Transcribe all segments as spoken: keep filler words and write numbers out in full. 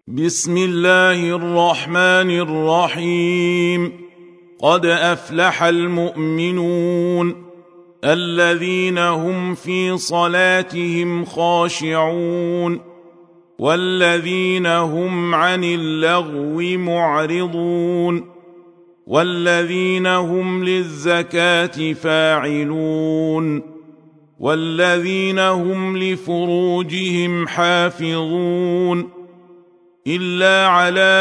بسم الله الرحمن الرحيم. قد أفلح المؤمنون الذين هم في صلاتهم خاشعون والذين هم عن اللغو معرضون والذين هم للزكاة فاعلون والذين هم لفروجهم حافظون إلا على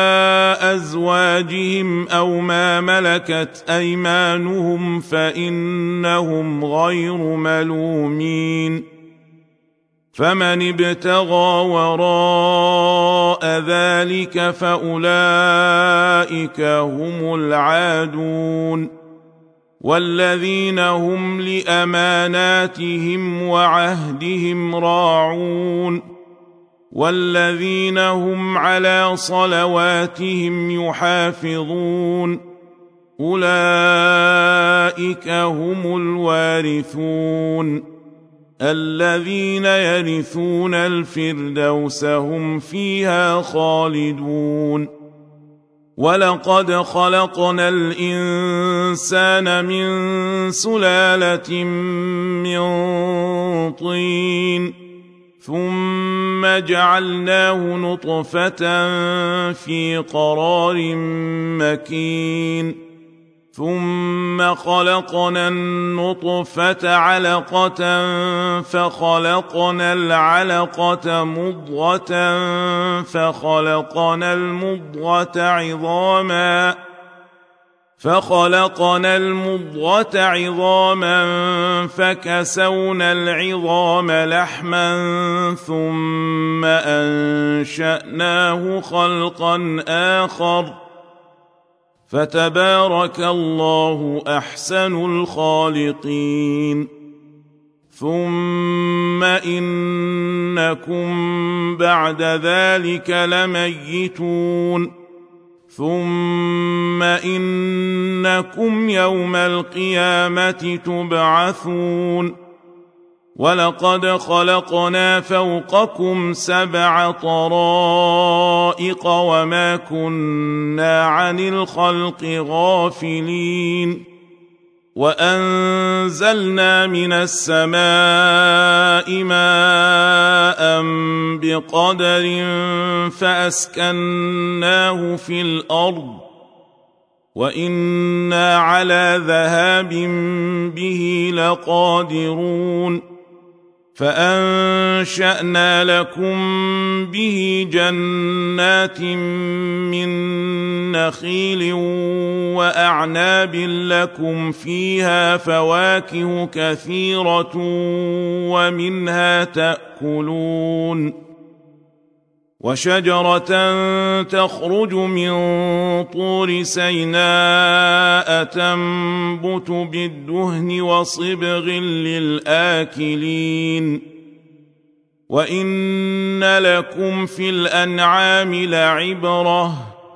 أزواجهم أو ما ملكت أيمانهم فإنهم غير ملومين. فمن ابتغى وراء ذلك فأولئك هم العادون والذين هم لأماناتهم وعهدهم راعون والذين هم على صلواتهم يحافظون أولئك هم الوارثون الذين يرثون الفردوس هم فيها خالدون. ولقد خلقنا الإنسان من سلالة من طين ثم جعلناه نطفة في قرار مكين ثم خلقنا النطفة علقة فخلقنا العلقة مضغة فخلقنا المضغة عظاما فخلقنا المضغة عظاما فكسونا العظام لحما ثم أنشأناه خلقا آخر فتبارك الله أحسن الخالقين. ثم إنكم بعد ذلك لميتون ثم إنكم يوم القيامة تبعثون. ولقد خلقنا فوقكم سبع طرائق وما كنا عن الخلق غافلين وأنزلنا من السماء ماء بقدر فأسكناه في الأرض وإنا على ذهاب به لقادرون. فأنشأنا لكم به جنات من نخيل وأعناب لكم فيها فواكه كثيرة ومنها تأكلون وشجرة تخرج من طور سيناء تنبت بالدهن وصبغ للآكلين وإن لكم في الأنعام لعبرة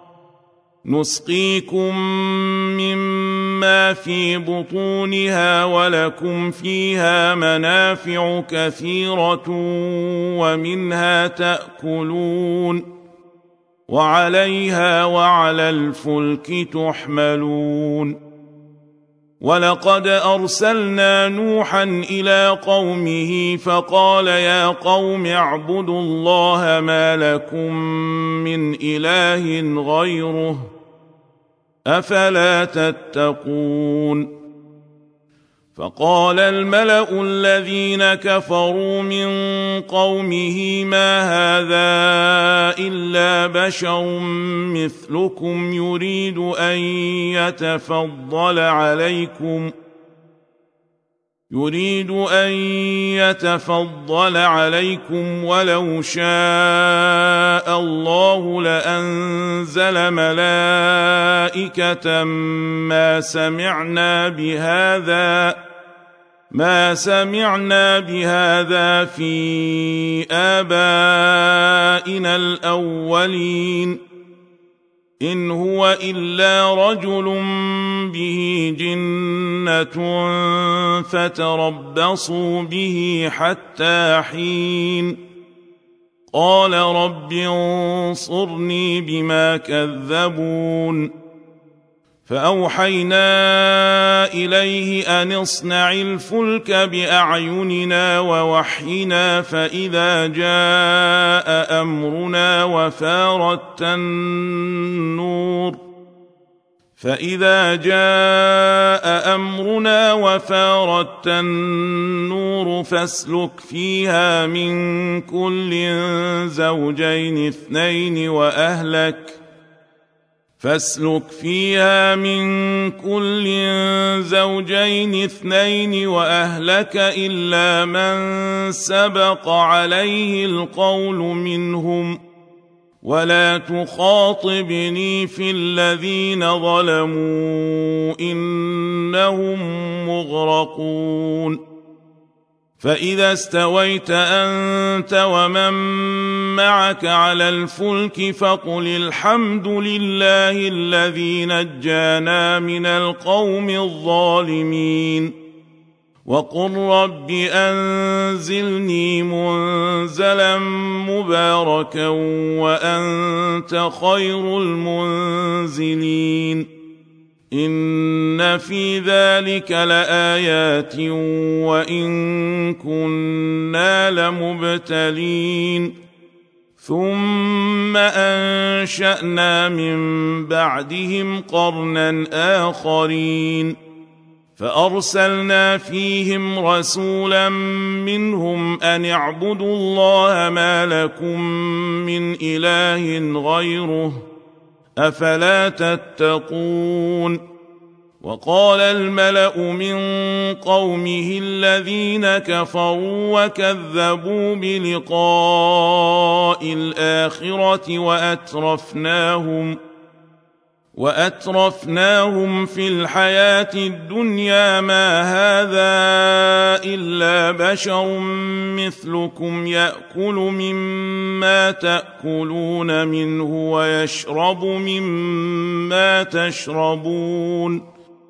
نسقيكم مما في بطونها ولكم فيها منافع كثيرة ومنها تأكلون وعليها وعلى الفلك تحملون. ولقد أرسلنا نوحا إلى قومه فقال يا قوم اعبدوا الله ما لكم من إله غيره أفلا تتقون. فقال الملأ الذين كفروا من قومه ما هذا إلا بشر مثلكم يريد أن يتفضل عليكم يريد أن يتفضل عليكم ولو شاء الله لأنزل ملائكة ما سمعنا بهذا ما سمعنا بهذا في آبائنا الأولين إن هو إلا رجل به جنة فتربصوا به حتى حين قال رب انصرني بما كذبون فأوحينا إليه أن اصنع الفلك بأعيننا ووحينا فإذا جاء أمرنا وفارت النور فإذا جاء أمرنا وفارت النور فاسلك فيها من كل زوجين اثنين وأهلك فاسلك فيها من كل زوجين اثنين وأهلك إلا من سبق عليه القول منهم ولا تخاطبني في الذين ظلموا إنهم مغرقون فإذا استويت أنت ومن معك على الفلك فقل الحمد لله الذي نجانا من القوم الظالمين وقل رب أنزلني منزلا مباركا وأنت خير المنزلين إن في ذلك لآيات وإن كنا لمبتلين ثم أنشأنا من بعدهم قرنا آخرين فأرسلنا فيهم رسولا منهم أن اعبدوا الله ما لكم من إله غيره أفلا تتقون وقال الملأ من قومه الذين كفروا وكذبوا بلقاء الآخرة وأترفناهم وأترفناهم في الحياة الدنيا ما هذا إلا بشر مثلكم يأكل مما تأكلون منه ويشرب مما تشربون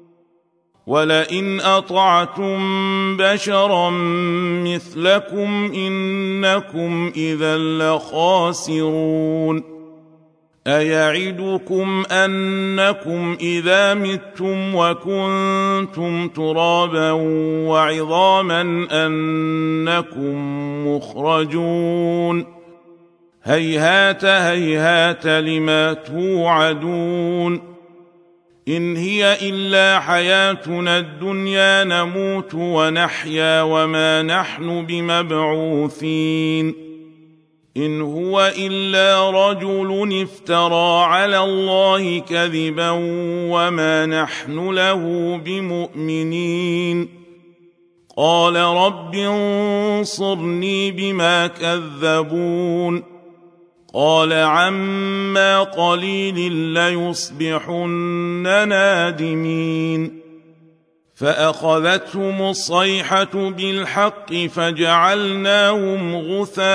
ولئن أطعتم بشرا مثلكم إنكم إذا لخاسرون أيعدكم أنكم إذا متم وكنتم ترابا وعظاما أنكم مخرجون هيهات هيهات لما توعدون إن هي إلا حياتنا الدنيا نموت ونحيا وما نحن بمبعوثين إن هو إلا رجل افترى على الله كذبا وما نحن له بمؤمنين قال رب انصرني بما كذبون قال عما قليل ليصبحن نادمين فأخذتهم الصيحة بالحق فجعلناهم غثاء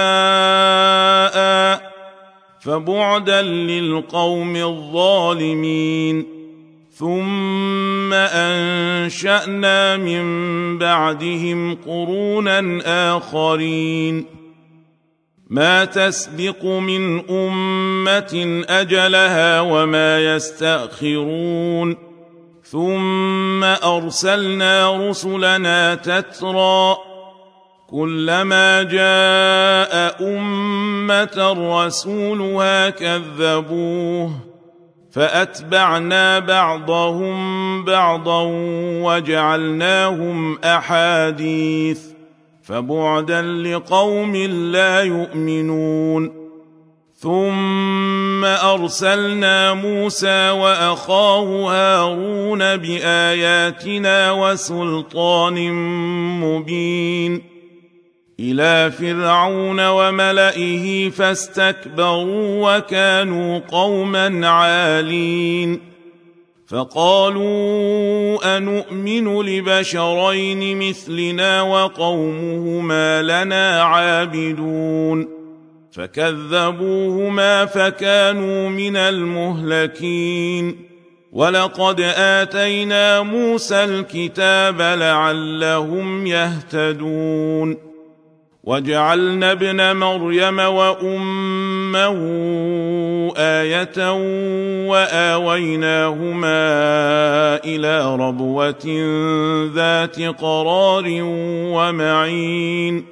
فبعدا للقوم الظالمين ثم أنشأنا من بعدهم قرونا آخرين ما تسبق من أمة أجلها وما يستأخرون ثم أرسلنا رسلنا تترى كلما جاء أمة رسولها كذبوه فأتبعنا بعضهم بعضا وجعلناهم أحاديث فبعدا لقوم لا يؤمنون ثم أرسلنا موسى وأخاه هارون بآياتنا وسلطان مبين إلى فرعون وملئه فاستكبروا وكانوا قوما عالين فقالوا أنؤمن لبشرين مثلنا وقومهما لنا عابدون فكذبوهما فكانوا من المهلكين ولقد آتينا موسى الكتاب لعلهم يهتدون وجعلنا ابن مريم وأمه آية وآويناهما إلى ربوة ذات قرار ومعين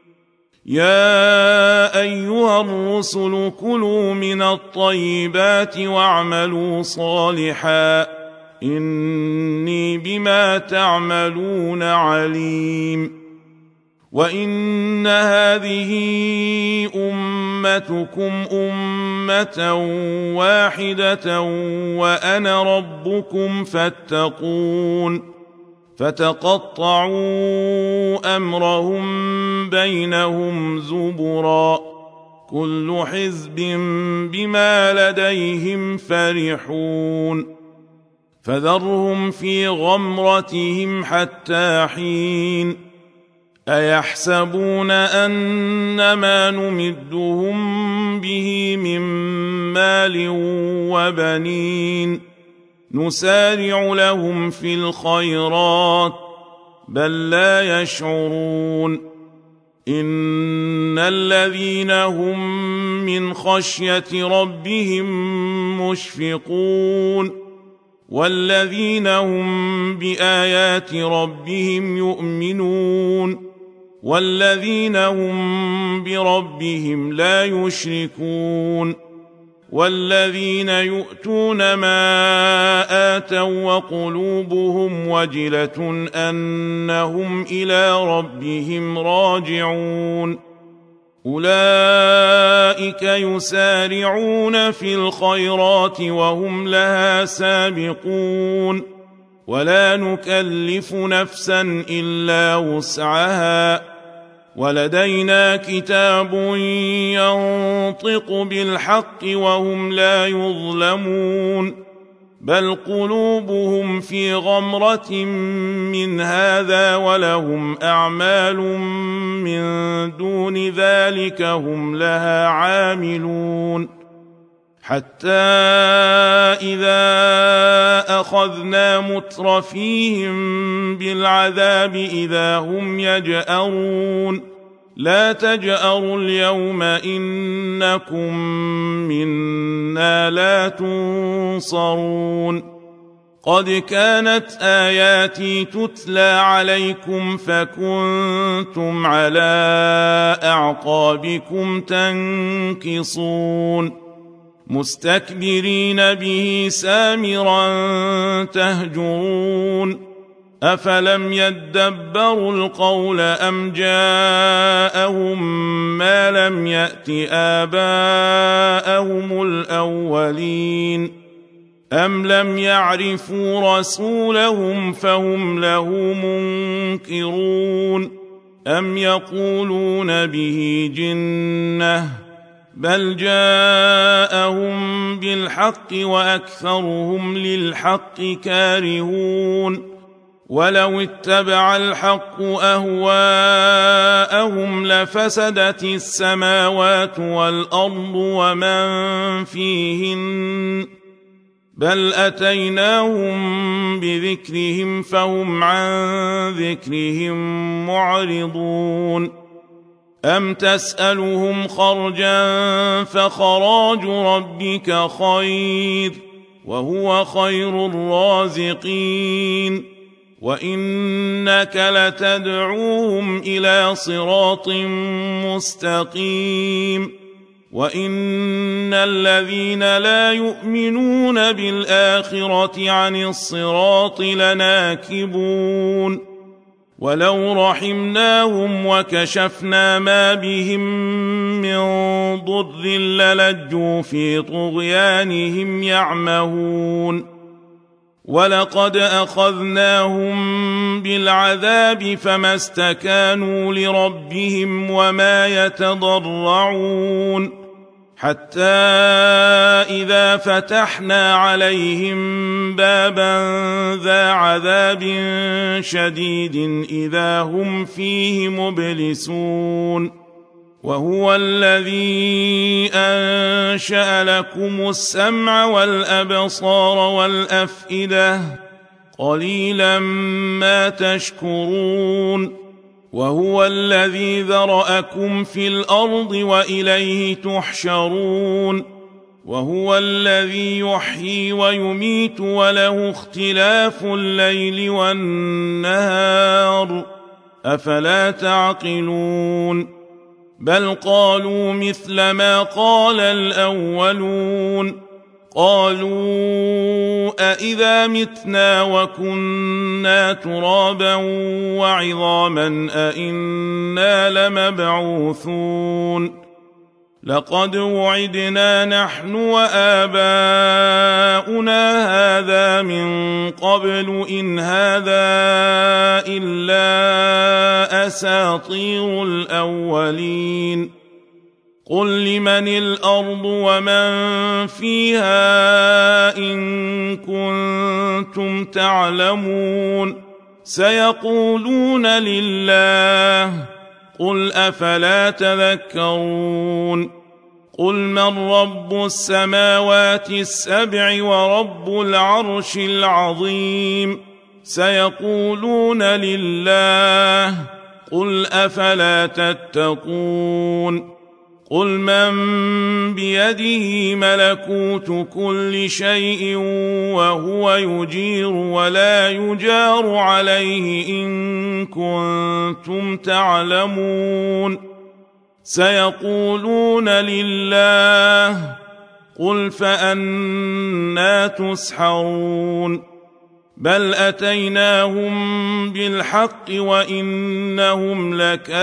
يا أيها الرسل كلوا من الطيبات واعملوا صالحا إني بما تعملون عليم وإن هذه أمتكم أمة واحدة وأنا ربكم فاتقون فتقطعوا أمرهم بينهم زبرا كل حزب بما لديهم فرحون فذرهم في غمرتهم حتى حين أيحسبون أن ما نمدهم به من مال وبنين نسارع لهم في الخيرات بل لا يشعرون إن الذين هم من خشية ربهم مشفقون والذين هم بآيات ربهم يؤمنون والذين هم بربهم لا يشركون والذين يؤتون ما آتوا وقلوبهم وجلة أنهم إلى ربهم راجعون أولئك يسارعون في الخيرات وهم لها سابقون ولا نكلف نفسا إلا وسعها ولدينا كتاب ينطق بالحق وهم لا يظلمون بل قلوبهم في غمرة من هذا ولهم أعمال من دون ذلك هم لها عاملون حتى إذا أخذنا مترفيهم بالعذاب إذا هم يجأرون لا تجأروا اليوم إنكم منا لا تنصرون قد كانت آياتي تتلى عليكم فكنتم على أعقابكم تنكصون مستكبرين به سامرا تهجرون أفلم يدبروا القول أم جاءهم ما لم يأت آباءهم الأولين أم لم يعرفوا رسولهم فهم له منكرون أم يقولون به جنة بل جاءهم بالحق وأكثرهم للحق كارهون ولو اتبع الحق أهواءهم لفسدت السماوات والأرض ومن فيهن بل أتيناهم بذكرهم فهم عن ذكرهم معرضون أم تسألهم خرجا فخراج ربك خير وهو خير الرازقين وإنك لتدعوهم إلى صراط مستقيم وإن الذين لا يؤمنون بالآخرة عن الصراط لناكبون ولو رحمناهم وكشفنا ما بهم من ضر للجوا في طغيانهم يعمهون ولقد أخذناهم بالعذاب فما استكانوا لربهم وما يتضرعون حتى إذا فتحنا عليهم بابا ذا عذاب شديد إذا هم فيه مبلسون وهو الذي أنشأ لكم السمع والأبصار والأفئدة قليلا ما تشكرون وهو الذي ذرأكم في الأرض وإليه تحشرون وهو الذي يحيي ويميت وله اختلاف الليل والنهار أفلا تعقلون بل قالوا مثل ما قال الأولون قالوا أإذا متنا وكنا ترابا وعظاما أإنا لمبعوثون لقد وعدنا نحن وآباؤنا هذا من قبل إن هذا إلا أساطير الأولين قل لمن الأرض ومن فيها إن كنتم تعلمون سيقولون لله قل أفلا تذكرون قل من رب السماوات السبع ورب العرش العظيم سيقولون لله قل أفلا تتقون قل من بيده ملكوت كل شيء وهو يجير ولا يجار عليه إن كنتم تعلمون سيقولون لله قل فأنى تسحرون بل أتيناهم بالحق وإنهم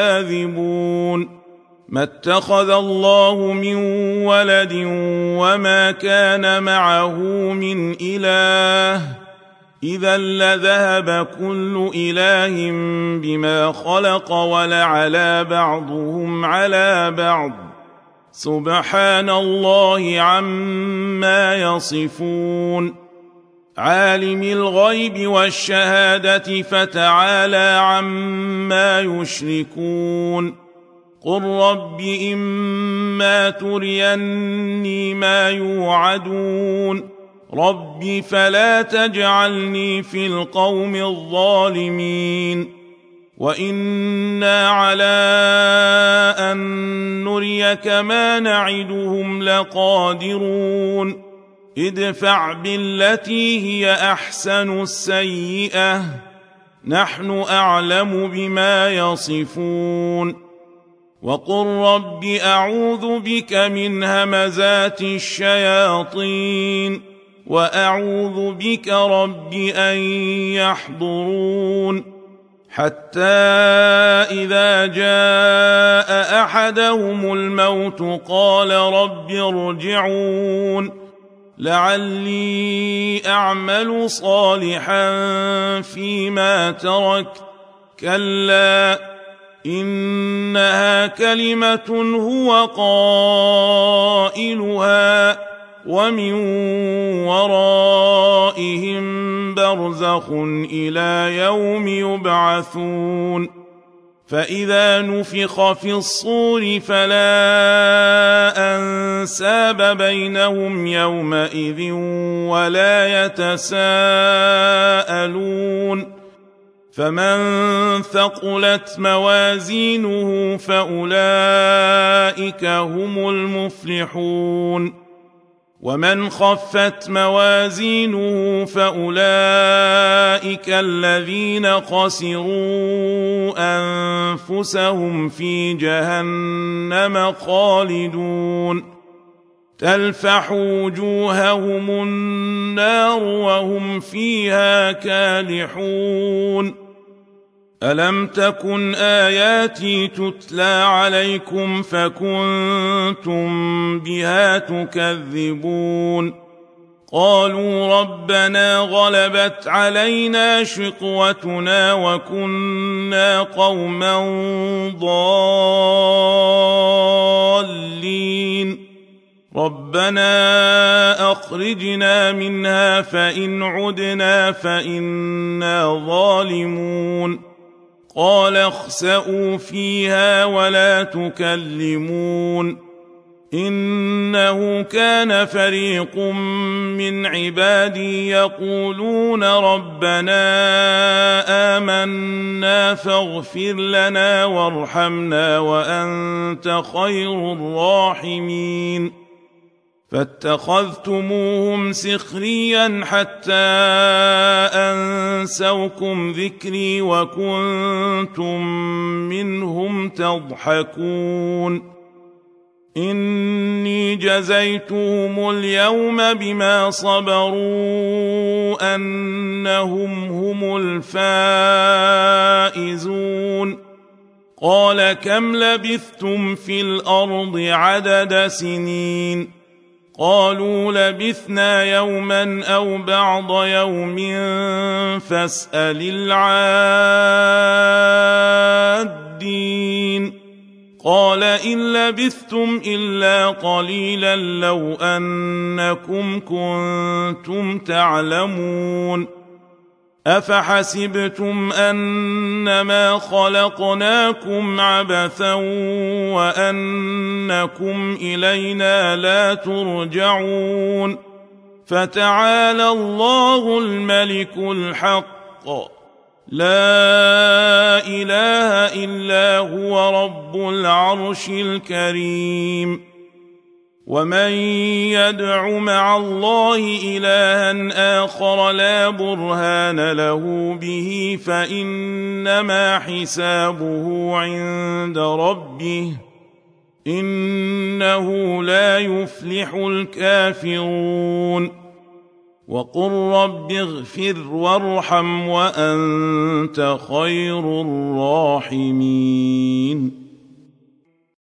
لكاذبون ما اتخذ الله من ولد وما كان معه من إله إذا لذهب كل إله بما خلق ولعلى بعضهم على بعض سبحان الله عما يصفون عالم الغيب والشهادة فتعالى عما يشركون قل رب إما تريني ما يوعدون رب فلا تجعلني في القوم الظالمين وإنا على أن نريك ما نعدهم لقادرون ادفع بالتي هي أحسن السيئة نحن أعلم بما يصفون وقل رب أعوذ بك من همزات الشياطين وأعوذ بك رب أن يحضرون حتى إذا جاء أحدهم الموت قال رب ارجعون لعلي أعمل صالحا فيما تركت كلا إنها كلمة هو قائلها ومن ورائهم برزخ إلى يوم يبعثون فإذا نفخ في الصور فلا أنساب بينهم يومئذ ولا يتساءلون فمن ثقلت موازينه فأولئك هم المفلحون ومن خفت موازينه فأولئك الذين خسروا أنفسهم في جهنم خالدون تلفح وجوههم النار وهم فيها كالحون ألم تكن آياتي تتلى عليكم فكنتم بها تكذبون قالوا ربنا غلبت علينا شقوتنا وكنا قوما ضالين ربنا أخرجنا منها فإن عدنا فإنا ظالمون قال اخسئوا فيها ولا تكلمون إنه كان فريق من عبادي يقولون ربنا آمنا فاغفر لنا وارحمنا وأنت خير الراحمين فاتخذتموهم سخريا حتى أنسوكم ذكري وكنتم منهم تضحكون إني جزيتهم اليوم بما صبروا أنهم هم الفائزون قال كم لبثتم في الأرض عدد سنين قالوا لبثنا يوما أو بعض يوم فاسأل العادين قال إن لبثتم إلا قليلا لو أنكم كنتم تعلمون أفحسبتم أنما خلقناكم عبثا وأنكم إلينا لا ترجعون فتعالى الله الملك الحق لا إله إلا هو رب العرش الكريم ومن يدع مع الله إلها آخر لا برهان له به فإنما حسابه عند ربه إنه لا يفلح الكافرون وقل رب اغفر وارحم وأنت خير الراحمين